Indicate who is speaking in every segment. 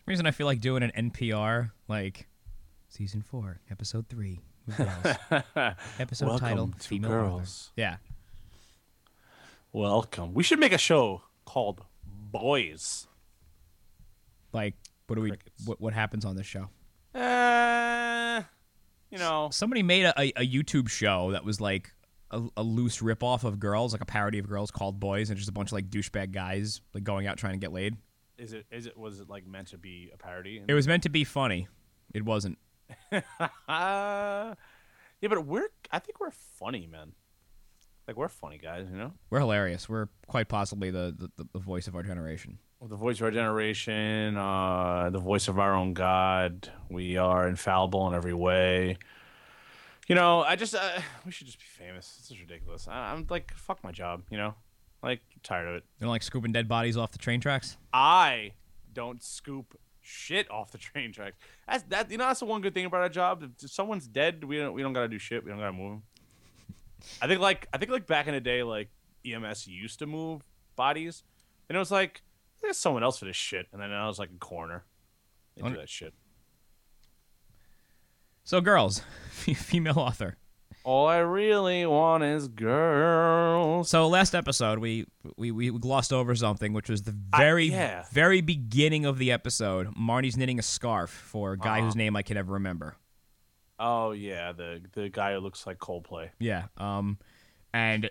Speaker 1: reason I feel like doing an NPR, like, Season 4, Episode 3, with girls. Episode
Speaker 2: Welcome
Speaker 1: title,
Speaker 2: to
Speaker 1: Female
Speaker 2: Girls.
Speaker 1: Author. Yeah.
Speaker 2: Welcome. We should make a show called Boys.
Speaker 1: Like, what do we?
Speaker 2: Crickets.
Speaker 1: What happens on this show?
Speaker 2: You know.
Speaker 1: Somebody made a YouTube show that was like a loose ripoff of Girls, like a parody of Girls called Boys, and just a bunch of like douchebag guys like going out trying to get laid.
Speaker 2: Was it like meant to be a parody?
Speaker 1: It was meant to be funny. It wasn't.
Speaker 2: Yeah, but I think we're funny, man. Like, we're funny guys, you know?
Speaker 1: We're hilarious. We're quite possibly the voice of our generation.
Speaker 2: The voice of our generation, the voice of our own God. We are infallible in every way. You know, we should just be famous. This is ridiculous. I'm like, fuck my job, you know? Like, I'm tired of it.
Speaker 1: You don't like scooping dead bodies off the train tracks?
Speaker 2: I don't scoop shit off the train tracks. That's the one good thing about our job. If someone's dead, we don't gotta do shit. We don't gotta move them. I think like back in the day, like EMS used to move bodies, and it was like there's someone else for this shit, and then I was like a coroner. They do that shit.
Speaker 1: So, Girls, female author.
Speaker 2: All I really want is girls.
Speaker 1: So last episode we glossed over something, which was the very beginning of the episode. Marnie's knitting a scarf for a guy whose name I can never remember.
Speaker 2: Oh yeah, the guy who looks like Coldplay.
Speaker 1: Yeah. And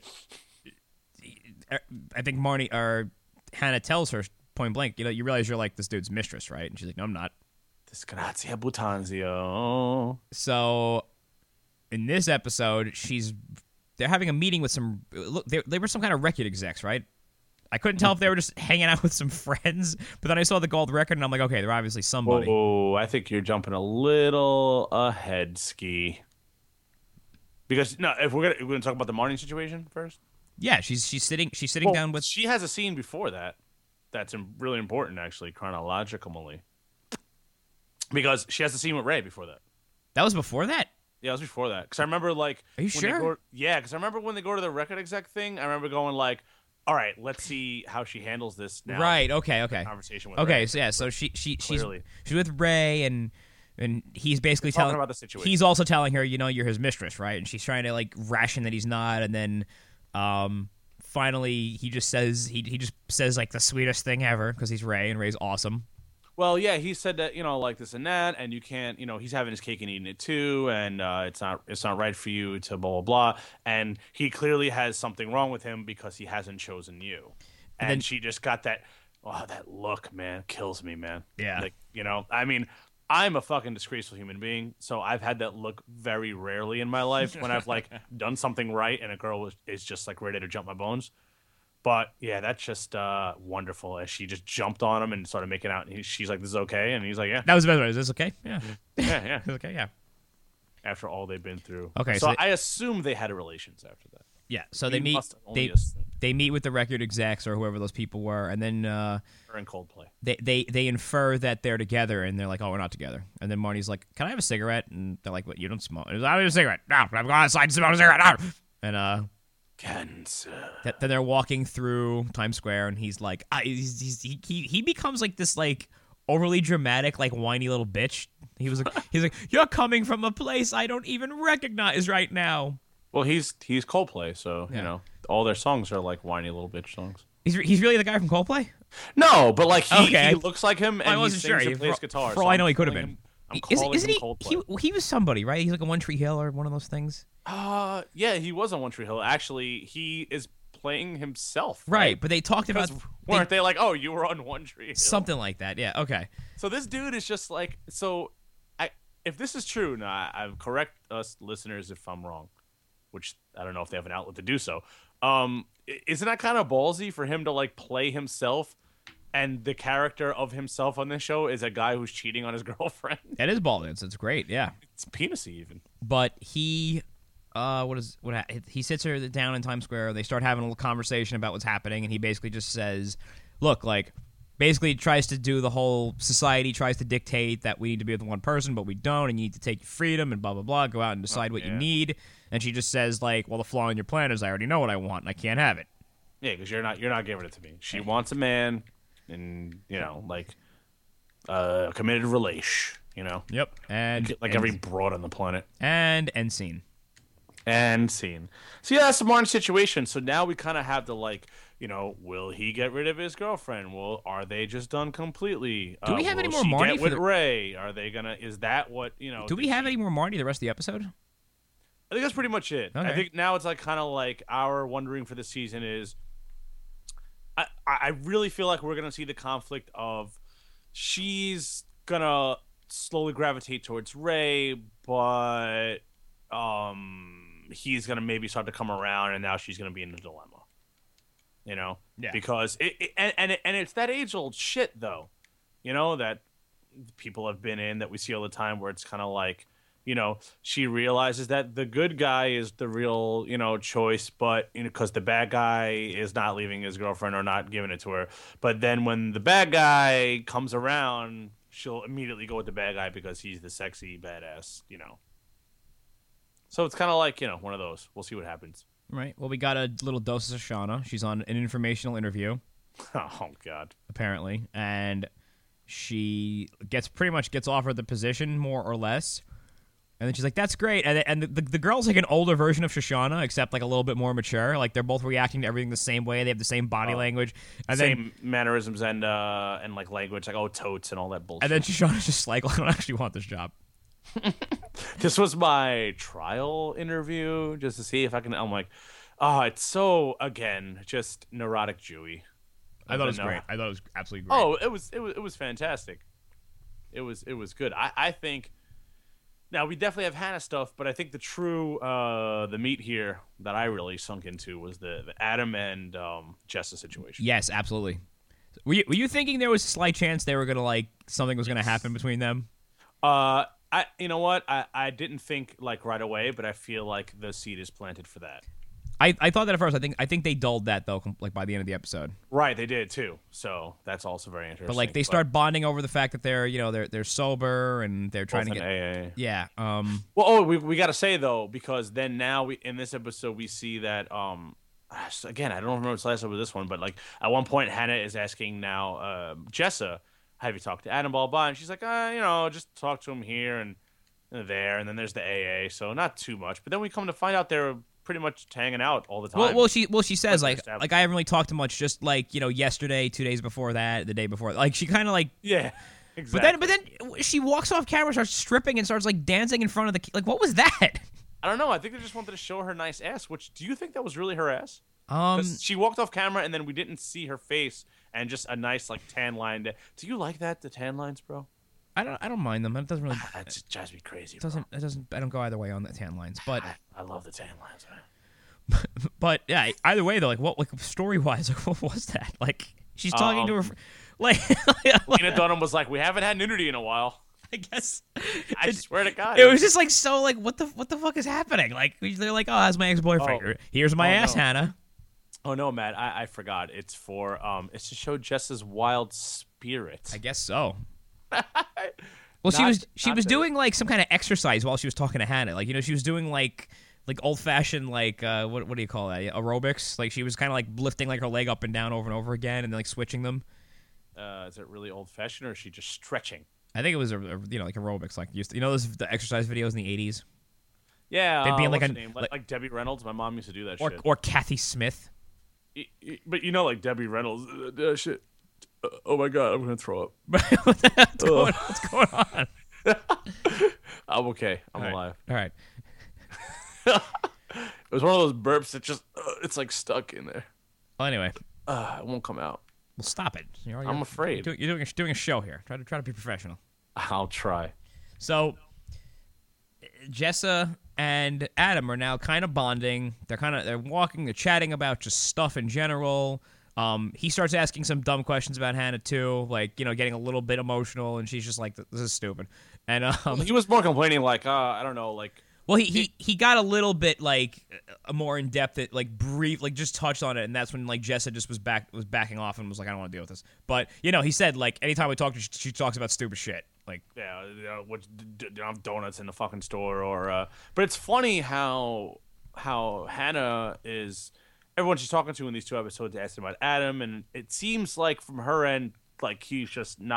Speaker 1: I think Marnie or Hannah tells her point blank, you realize you're like this dude's mistress, right? And she's like, no, I'm not.
Speaker 2: Disgrazia Butanzio.
Speaker 1: So in this episode, they're having a meeting with they were some kind of record execs, right? I couldn't tell if they were just hanging out with some friends, but then I saw the gold record and I'm like, okay, they're obviously somebody.
Speaker 2: Oh, I think you're jumping a little ahead, Ski. Because no, if we're gonna talk about the Marnie situation first.
Speaker 1: Yeah, she's sitting down with.
Speaker 2: She has a scene before that. That's really important, actually, chronologically. Because she has a scene with Ray before that.
Speaker 1: That was before that?
Speaker 2: Yeah, it was before that. Because I remember, like...
Speaker 1: Are you sure?
Speaker 2: Because I remember when they go to the record exec thing, I remember going, like, all right, let's see how she handles this now.
Speaker 1: Right, okay.
Speaker 2: Conversation with
Speaker 1: Ray.
Speaker 2: Ray.
Speaker 1: So yeah, so she's with Ray, and he's basically
Speaker 2: talking about the situation.
Speaker 1: He's also telling her, you're his mistress, right? And she's trying to, like, ration that he's not, and then... finally, he just says like the sweetest thing ever because he's Ray and Ray's awesome.
Speaker 2: Well, yeah, he said that like this and that, and you can't he's having his cake and eating it too, and it's not right for you to blah blah blah, and he clearly has something wrong with him because he hasn't chosen you, and then she just got that look, man, kills me, man.
Speaker 1: Yeah,
Speaker 2: like I mean. I'm a fucking disgraceful human being, so I've had that look very rarely in my life when I've like done something right and a girl is just like ready to jump my bones. But yeah, that's just wonderful. As she just jumped on him and started making out, and she's like, "This is okay," and he's like, "Yeah."
Speaker 1: That was the best way. Is this okay? Yeah.
Speaker 2: Yeah.
Speaker 1: It's okay. Yeah.
Speaker 2: After all they've been through.
Speaker 1: Okay.
Speaker 2: So I assume they had relations after that.
Speaker 1: Yeah. So they meet. They meet with the record execs or whoever those people were, and then
Speaker 2: her and Coldplay.
Speaker 1: They infer that they're together, and they're like, "Oh, we're not together." And then Marnie's like, "Can I have a cigarette?" And they're like, "What? You don't smoke?" And I have a cigarette. No, I'm going outside to smoke a cigarette. No. And
Speaker 2: cancer.
Speaker 1: Then they're walking through Times Square, and he's like, he becomes like this like overly dramatic, like whiny little bitch. He's like, "You're coming from a place I don't even recognize right now."
Speaker 2: Well, he's Coldplay, so all their songs are like whiny little bitch songs.
Speaker 1: He's really the guy from Coldplay?
Speaker 2: No, but like he looks like him, and
Speaker 1: he sings
Speaker 2: and plays guitar.
Speaker 1: For all I know, he could have been.
Speaker 2: Isn't he?
Speaker 1: He was somebody, right? He's like a One Tree Hill or one of those things.
Speaker 2: Yeah, he was on One Tree Hill. Actually, he is playing himself.
Speaker 1: Right, but they talked about
Speaker 2: weren't they like, "Oh, you were on One Tree Hill,"
Speaker 1: something like that? Yeah, okay.
Speaker 2: So this dude is just like if this is true, now I correct us listeners if I'm wrong, which I don't know if they have an outlet to do so. Isn't that kind of ballsy for him to like play himself, and the character of himself on this show is a guy who's cheating on his girlfriend?
Speaker 1: That is ballsy. It's great. Yeah,
Speaker 2: it's penisy even.
Speaker 1: But he, he sits her down in Times Square. They start having a little conversation about what's happening, and he basically just says, "Look, like." Basically tries to do the whole society tries to dictate that we need to be with one person, but we don't, and you need to take your freedom and blah, blah, blah, go out and decide what you need. And she just says, like, well, the flaw in your plan is I already know what I want, and I can't have it.
Speaker 2: Yeah, because you're not giving it to me. She wants a man, and, like, committed relation, you know,
Speaker 1: Yep. And
Speaker 2: like every broad on the planet.
Speaker 1: and end scene.
Speaker 2: And scene. So yeah, that's the Martin situation. So now we kind of have to like, you know, will he get rid of his girlfriend? Well, are they just done completely?
Speaker 1: Do we have any
Speaker 2: will
Speaker 1: more
Speaker 2: she
Speaker 1: Marty
Speaker 2: get
Speaker 1: for
Speaker 2: with
Speaker 1: the-
Speaker 2: Ray? Are they gonna? Is that what you know?
Speaker 1: Do we have any more Marty the rest of the episode?
Speaker 2: I think that's pretty much it.
Speaker 1: Okay.
Speaker 2: I think now it's like kind of like our wondering for the season is. I really feel like we're gonna see the conflict of she's gonna slowly gravitate towards Ray, but he's gonna maybe start to come around, and now she's gonna be in a dilemma. You know,
Speaker 1: Yeah.
Speaker 2: because and it's that age old shit though, you know, that people have been in that we see all the time, where it's kind of like, you know, she realizes that the good guy is the real, you know, choice, but you know, because the bad guy is not leaving his girlfriend or not giving it to her. But then when the bad guy comes around, she'll immediately go with the bad guy because he's the sexy badass, you know. So it's kind of like, you know, one of those. We'll see what happens.
Speaker 1: Right. Well, we got a little dose of Shauna. She's on an informational interview,
Speaker 2: Oh God.
Speaker 1: apparently, and she pretty much gets offered the position, more or less. And then she's like, "That's great." And the girl's like an older version of Shoshana, except like a little bit more mature. Like they're both reacting to everything the same way. They have the same body language, and
Speaker 2: Same mannerisms and like language, like totes and all that bullshit.
Speaker 1: then Shoshana's just like, well, "I don't actually want this job."
Speaker 2: This was my trial interview just to see if I can. I'm like, oh, it's so again just neurotic Jewy.
Speaker 1: I thought it was great. I thought it was absolutely great.
Speaker 2: Oh, it was fantastic. It was good. I think. Now we definitely have Hannah stuff, but I think the true the meat here that I really sunk into was the Adam and Jessa situation.
Speaker 1: Yes, absolutely. Were you thinking there was a slight chance they were gonna like something was gonna happen between them?
Speaker 2: You know what? I didn't think like right away, but I feel like the seed is planted for that.
Speaker 1: I thought that at first. I think they dulled that though, like by the end of the episode.
Speaker 2: Right, they did too. So that's also very interesting.
Speaker 1: But like they start bonding over the fact that they're sober and they're trying to get
Speaker 2: AA.
Speaker 1: yeah.
Speaker 2: Well, we got to say though, because then now we in this episode we see that again, I don't remember what's last episode with this one, but like at one point Hannah is asking now Jessa, have you talked to Adam blah blah, and she's like, you know, just talk to him here and there, and then there's the AA, so not too much. But then we come to find out they're pretty much hanging out all the time.
Speaker 1: Well, she says like I haven't really talked to much, just like yesterday, 2 days before that, the day before. Like she kind of like
Speaker 2: yeah, exactly.
Speaker 1: But then she walks off camera, starts stripping, and starts like dancing in front of the like. What was that?
Speaker 2: I don't know. I think they just wanted to show her nice ass. Which do you think that was really her ass? She walked off camera and then we didn't see her face and just a nice like tan line. Do you like that, the tan lines, bro?
Speaker 1: I don't mind them. It doesn't really.
Speaker 2: That just drives me crazy.
Speaker 1: It doesn't. I don't go either way on the tan lines, but
Speaker 2: I love the tan lines, man.
Speaker 1: But yeah, either way though, like what, like story wise, like what was that? Like she's talking to her, like
Speaker 2: Tina Dunham was like, "We haven't had nudity in a while."
Speaker 1: I guess.
Speaker 2: I swear to God,
Speaker 1: it was just like so. Like what the fuck is happening? Like they're like, oh, that's my ex boyfriend. Here's my ass,
Speaker 2: no.
Speaker 1: Hannah.
Speaker 2: Oh no, Matt, I forgot. It's for it's to show Jessa's wild spirit.
Speaker 1: I guess so. Well, she was doing like some kind of exercise while she was talking to Hannah. Like she was doing like old fashioned like what do you call that, aerobics? Like she was kind of like lifting like her leg up and down over and over again and then like switching them.
Speaker 2: Is it really old fashioned or is she just stretching?
Speaker 1: I think it was like aerobics, like those the exercise videos in the 80s.
Speaker 2: Yeah,
Speaker 1: they'd be in
Speaker 2: what's her name? Like Debbie Reynolds. My mom used to do that shit.
Speaker 1: Or Kathy Smith.
Speaker 2: But like Debbie Reynolds, shit. Oh my God, I'm gonna throw up.
Speaker 1: What's going on?
Speaker 2: I'm okay. I'm alive.
Speaker 1: All right.
Speaker 2: It was one of those burps that just it's like stuck in there.
Speaker 1: Well, anyway,
Speaker 2: it won't come out.
Speaker 1: Well, stop it.
Speaker 2: I'm afraid.
Speaker 1: You're doing a show here. Try to be professional.
Speaker 2: I'll try.
Speaker 1: So, Jessa and Adam are now kind of bonding. They're walking. They're chatting about just stuff in general. He starts asking some dumb questions about Hannah too, like getting a little bit emotional, and she's just like, "This is stupid." And
Speaker 2: he was more complaining, like, I don't know, like.
Speaker 1: Well, he got a little bit like more in depth, at like brief, like just touched on it, and that's when like Jessa just was backing off and was like, "I don't want to deal with this." But he said like anytime we talk, she talks about stupid shit, like
Speaker 2: donuts in the fucking store, or. But it's funny how Hannah is. Everyone she's talking to in these 2 episodes asking about Adam, and it seems like from her end, like he's just not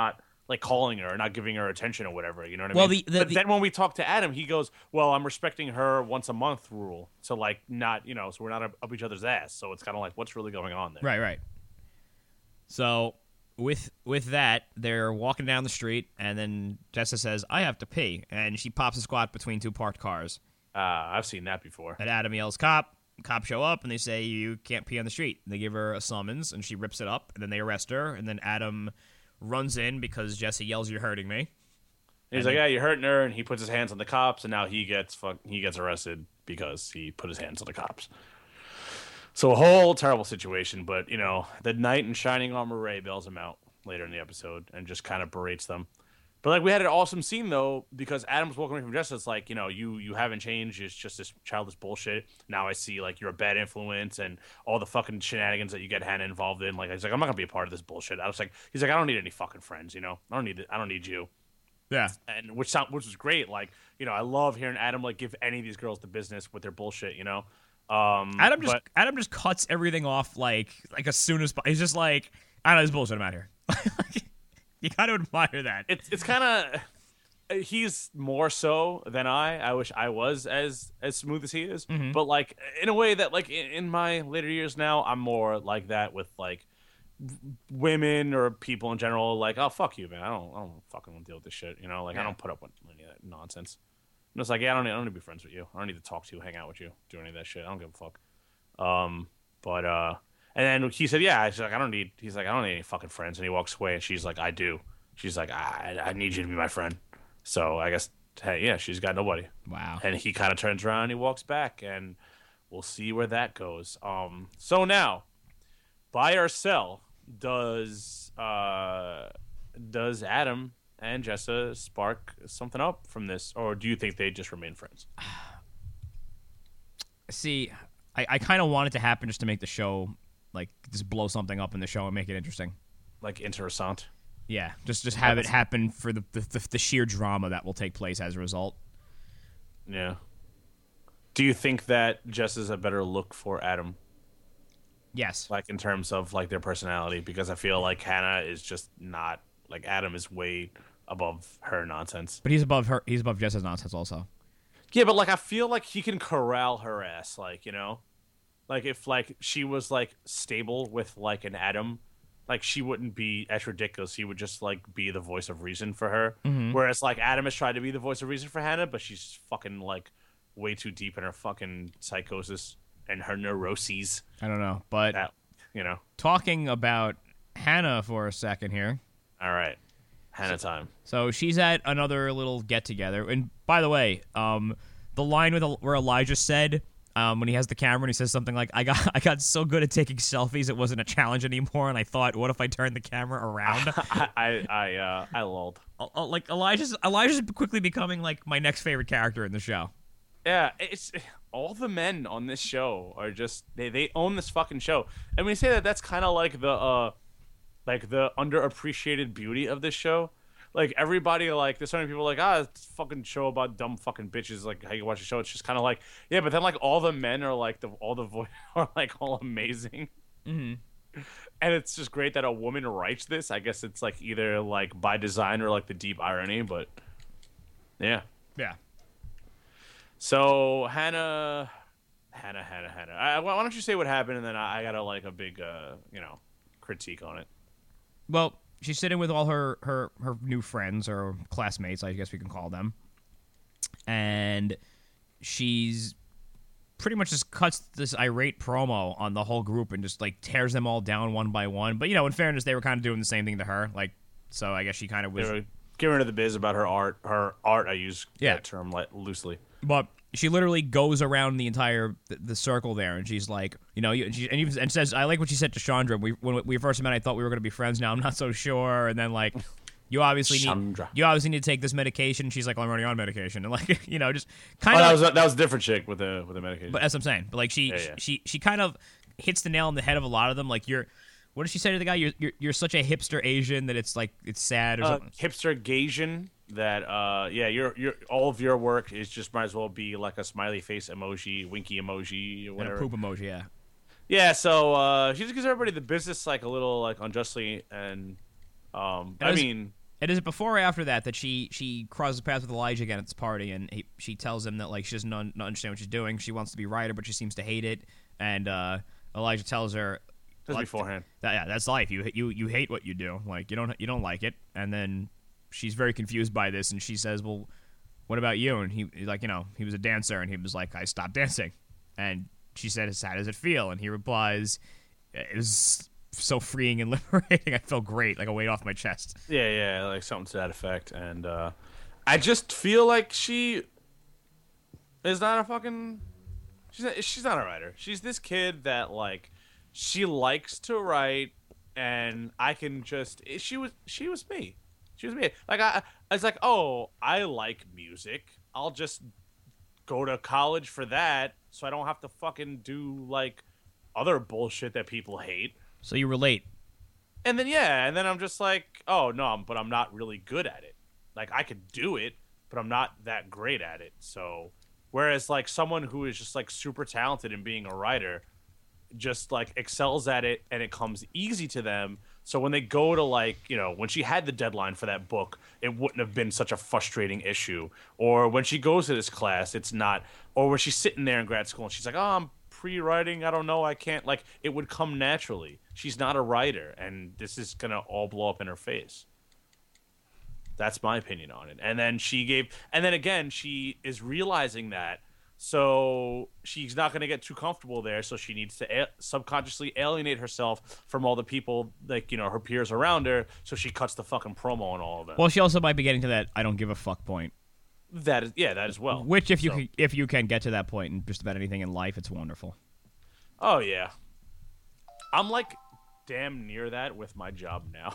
Speaker 2: like calling her or not giving her attention or whatever. You know what I
Speaker 1: Well,
Speaker 2: mean? But then when we talk to Adam, he goes, "Well, I'm respecting her once a month rule, so like not so we're not up each other's ass. So it's kind of like what's really going on there?"
Speaker 1: Right. So with that, they're walking down the street, and then Jessa says, "I have to pee," and she pops a squat between two parked cars.
Speaker 2: I've seen that before.
Speaker 1: And Adam yells, "Cop!" Cops show up, and they say, "You can't pee on the street." And they give her a summons, and she rips it up, and then they arrest her, and then Adam runs in because Jesse yells, "You're hurting me."
Speaker 2: He's like, "Yeah, you're hurting her," and he puts his hands on the cops, and now he gets arrested because he put his hands on the cops. So a whole terrible situation, but the knight in shining armor Ray bails him out later in the episode and just kind of berates them. But like we had an awesome scene though because Adam's walking away from Jessica. It's like you haven't changed. It's just this childish bullshit. Now I see like you're a bad influence and all the fucking shenanigans that you get Hannah involved in. Like he's like I'm not gonna be a part of this bullshit. He's like I don't need any fucking friends. I don't need you.
Speaker 1: Yeah,
Speaker 2: and which was great. Like I love hearing Adam like give any of these girls the business with their bullshit.
Speaker 1: Adam just cuts everything off like as soon as he's just like I know this bullshit. I'm out here. You gotta admire that.
Speaker 2: It's kind of he's more so than I wish I was as smooth as he is, but like in a way that like in my later years now I'm more like that with like women or people in general. Like oh fuck you man, I don't fucking want to deal with this shit. I don't put up with any of that nonsense. And it's like yeah I don't need to be friends with you. I don't need to talk to you, hang out with you, do any of that shit. I don't give a fuck. And then he said, "Yeah." He's like, "I don't need." He's like, "I don't need any fucking friends." And he walks away, and she's like, "I do." She's like, "I need you to be my friend." So I guess, hey, yeah, she's got nobody.
Speaker 1: Wow.
Speaker 2: And he kind of turns around, and he walks back, and we'll see where that goes. So now, buy or sell? Does Adam and Jessa spark something up from this, or do you think they just remain friends?
Speaker 1: See, I kind of want it to happen just to make the show. Like, just blow something up in the show and make it interesting.
Speaker 2: Like interessant.
Speaker 1: Yeah, just have it happen for the sheer drama that will take place as a result.
Speaker 2: Yeah. Do you think that Jess is a better look for Adam?
Speaker 1: Yes.
Speaker 2: Like, in terms of, like, their personality? Because I feel like Hannah is just not... Like, Adam is way above her nonsense.
Speaker 1: But he's above her. He's above Jess's nonsense also.
Speaker 2: Yeah, but, like, I feel like he can corral her ass, like, Like, if, like, she was, like, stable with, like, an Adam, like, she wouldn't be as ridiculous. He would just, like, be the voice of reason for her.
Speaker 1: Mm-hmm.
Speaker 2: Whereas, like, Adam has tried to be the voice of reason for Hannah, but she's fucking, like, way too deep in her fucking psychosis and her neuroses.
Speaker 1: I don't know, but,
Speaker 2: That,
Speaker 1: talking about Hannah for a second here.
Speaker 2: All right. Hannah time.
Speaker 1: So she's at another little get-together. And, by the way, the line where Elijah said... when he has the camera and he says something like, I got so good at taking selfies it wasn't a challenge anymore, and I thought, what if I turned the camera around?
Speaker 2: I lulled.
Speaker 1: Like Elijah's quickly becoming like my next favorite character in the show.
Speaker 2: Yeah, it's all the men on this show are just they own this fucking show. And when you say that, that's kind of like the underappreciated beauty of this show. Like, everybody, like, there's so many people like, it's a fucking show about dumb fucking bitches, like, how you watch the show. It's just kind of like, yeah, but then, like, all the men are, like, all the voice are, like, all amazing.
Speaker 1: Mm-hmm.
Speaker 2: And it's just great that a woman writes this. I guess it's, like, either, like, by design or, like, the deep irony, but, yeah.
Speaker 1: Yeah.
Speaker 2: So, Hannah. Why don't you say what happened, and then I got, like, a big, critique on it.
Speaker 1: Well... She's sitting with all her new friends, or classmates, I guess we can call them. And she's pretty much just cuts this irate promo on the whole group and just, like, tears them all down one by one. But, in fairness, they were kind of doing the same thing to her. Like, so I guess she kind of was...
Speaker 2: They were giving her the biz about her art. Her art, I use that term loosely.
Speaker 1: But... She literally goes around the entire the circle there, and she's like, and says, I like what she said to Chandra. When we first met, I thought we were going to be friends. Now I'm not so sure. And then, like, you obviously need to take this medication. She's like, well, I'm already on medication, and, like, just kind of.
Speaker 2: That was a different chick with the medication.
Speaker 1: But as I'm saying, but like she kind of hits the nail on the head of a lot of them. Like, what did she say to the guy? You're such a hipster Asian that it's like it's sad or something.
Speaker 2: Hipster Gasian. That your all of your work is just might as well be like a smiley face emoji, winky emoji, or whatever.
Speaker 1: And a poop emoji, yeah.
Speaker 2: Yeah, so she just gives everybody the business like a little like unjustly, and
Speaker 1: it And is it before or after that she crosses paths with Elijah again at this party, and she tells him that like she doesn't understand what she's doing. She wants to be a writer, but she seems to hate it. And Elijah tells her,
Speaker 2: Just beforehand.
Speaker 1: That's life. You hate what you do. Like you don't like it. And then she's very confused by this, and she says, "Well, what about you?" And he's like, he was a dancer, and he was like, "I stopped dancing." And she said, "How does it feel?" And he replies, "It was so freeing and liberating. I felt great, like a weight off my chest."
Speaker 2: Yeah, like something to that effect. And I just feel like she is not a fucking. She's not a writer. She's this kid that like she likes to write, and I can just. She was me. She was me. Like I was like, oh, I like music. I'll just go to college for that, so I don't have to fucking do like other bullshit that people hate.
Speaker 1: So you relate.
Speaker 2: And then I'm just like, oh no, but I'm not really good at it. Like I could do it, but I'm not that great at it. So whereas like someone who is just like super talented in being a writer just like excels at it and it comes easy to them. So when they go to like, when she had the deadline for that book, it wouldn't have been such a frustrating issue. Or when she goes to this class, it's not, or when she's sitting there in grad school and she's like, oh, I'm pre-writing, I don't know, I can't, like it would come naturally. She's not a writer, and this is gonna all blow up in her face. That's my opinion on it. And then again she is realizing that, so she's not going to get too comfortable there, so she needs to subconsciously alienate herself from all the people, like, her peers around her, so she cuts the fucking promo on all of them.
Speaker 1: Well, she also might be getting to that I don't give a fuck point.
Speaker 2: That as well.
Speaker 1: Which, if you can get to that point in just about anything in life, it's wonderful.
Speaker 2: Oh, yeah. I'm, like, damn near that with my job now.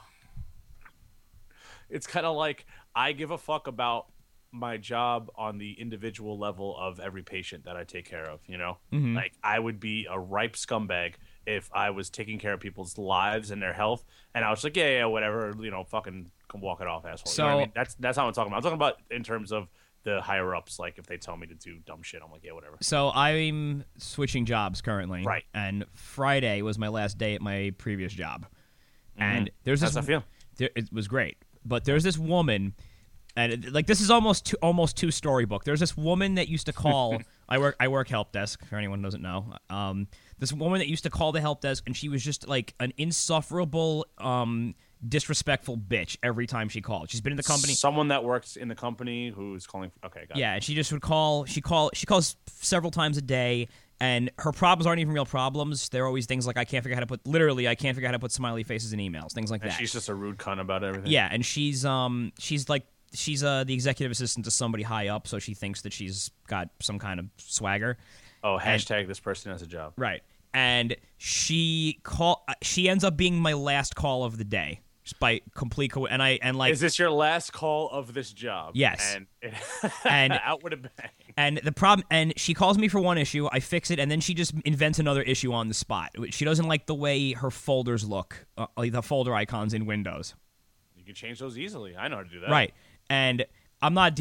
Speaker 2: It's kind of like I give a fuck about my job on the individual level of every patient that I take care of,
Speaker 1: Mm-hmm.
Speaker 2: Like I would be a ripe scumbag if I was taking care of people's lives and their health, and I was like, yeah, whatever, fucking come walk it off, asshole.
Speaker 1: So
Speaker 2: you know what I mean? That's how I'm talking about. I'm talking about in terms of the higher ups, like if they tell me to do dumb shit, I'm like, yeah, whatever.
Speaker 1: So I'm switching jobs currently,
Speaker 2: right?
Speaker 1: And Friday was my last day at my previous job, and there's this.
Speaker 2: How's that feel?
Speaker 1: It was great, but there's this woman. And like this is almost two storybook. There's this woman that used to call. I work help desk for anyone who doesn't know. This woman that used to call the help desk, and she was just like an insufferable, disrespectful bitch every time she called. She's been in the company.
Speaker 2: Someone that works in the company who's calling. Okay, got it.
Speaker 1: Yeah, and she just would call. She calls several times a day, and her problems aren't even real problems. They're always things like I can't figure out how to put smiley faces in emails, things like that.
Speaker 2: She's just a rude cunt about everything.
Speaker 1: Yeah, and she's the executive assistant to somebody high up, so she thinks that she's got some kind of swagger.
Speaker 2: Oh, hashtag this person has a job.
Speaker 1: Right. And she ends up being my last call of the day. Just by complete
Speaker 2: is this your last call of this job?
Speaker 1: Yes.
Speaker 2: And out with a bang.
Speaker 1: And the problem, and she calls me for one issue, I fix it, and then she just invents another issue on the spot. She doesn't like the way her folders look, like the folder icons in Windows.
Speaker 2: You can change those easily. I know how to do that.
Speaker 1: Right. And I'm not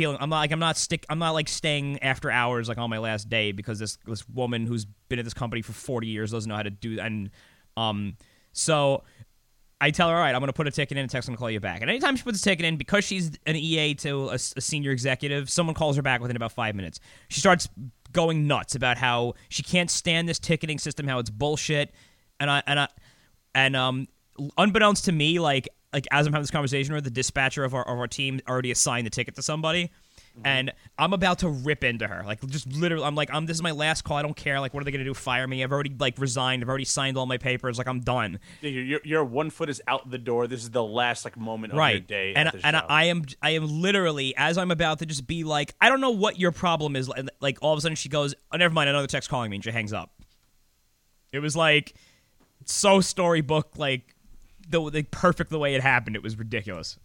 Speaker 1: staying after hours like on my last day because this woman who's been at this company for 40 years doesn't know how to do that. And so I tell her, all right, I'm going to put a ticket in and text and call you back. And anytime she puts a ticket in, because she's an EA to a senior executive, someone calls her back within about 5 minutes. She starts going nuts about how she can't stand this ticketing system, how it's bullshit. And unbeknownst to me, like as I'm having this conversation with the dispatcher of our team already assigned the ticket to somebody, and I'm about to rip into her, like just literally. I'm like, this is my last call. I don't care. Like, what are they gonna do? Fire me? I've already resigned. I've already signed all my papers. Like, I'm done.
Speaker 2: Your 1 foot is out the door. This is the last moment of your day.
Speaker 1: And I am literally, as I'm about to just be like, I don't know what your problem is. Like all of a sudden she goes, oh, never mind. Another text calling me, and she hangs up. It was like so storybook, like. The perfect the way it happened. It was ridiculous.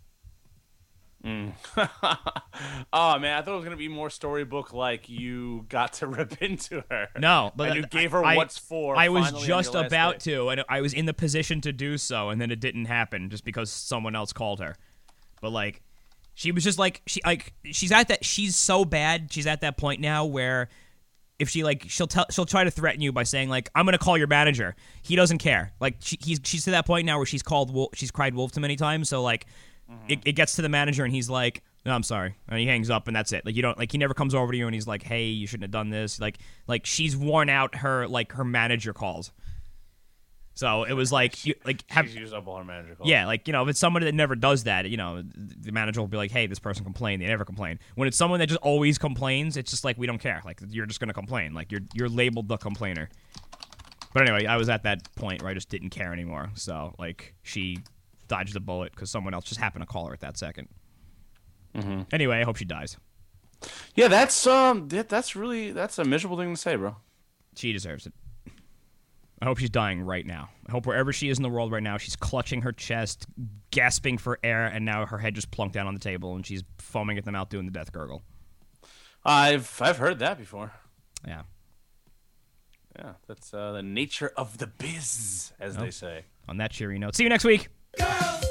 Speaker 2: Oh man, I thought it was gonna be more storybook, like you got to rip into her.
Speaker 1: No, but
Speaker 2: and you gave her what's for.
Speaker 1: I was just about to, and I was in the position to do so, and then it didn't happen just because someone else called her. But like, she was just like she's at that. She's so bad. She's at that point now where. If she'll try to threaten you by saying like I'm gonna call your manager. He doesn't care. Like she's to that point now where she's cried wolf too many times. So like it gets to the manager, and he's like, "No, I'm sorry," and he hangs up, and that's it. Like you don't like he never comes over to you, and he's like, "Hey, you shouldn't have done this." Like she's worn out her manager calls. So it was like she's
Speaker 2: used up all her manager calls.
Speaker 1: Yeah, like if it's somebody that never does that, the manager will be like, "Hey, this person complained." They never complain. When it's someone that just always complains, it's just like we don't care. Like you're just gonna complain. Like you're labeled the complainer. But anyway, I was at that point where I just didn't care anymore. So like she dodged the bullet because someone else just happened to call her at that second. Mm-hmm. Anyway, I hope she dies.
Speaker 2: Yeah, that's a miserable thing to say, bro.
Speaker 1: She deserves it. I hope she's dying right now. I hope wherever she is in the world right now, she's clutching her chest, gasping for air, and now her head just plunked down on the table, and she's foaming at the mouth doing the death gurgle.
Speaker 2: I've heard that before.
Speaker 1: Yeah.
Speaker 2: Yeah, that's the nature of the biz, as they say.
Speaker 1: On that cheery note, see you next week.
Speaker 3: Girls.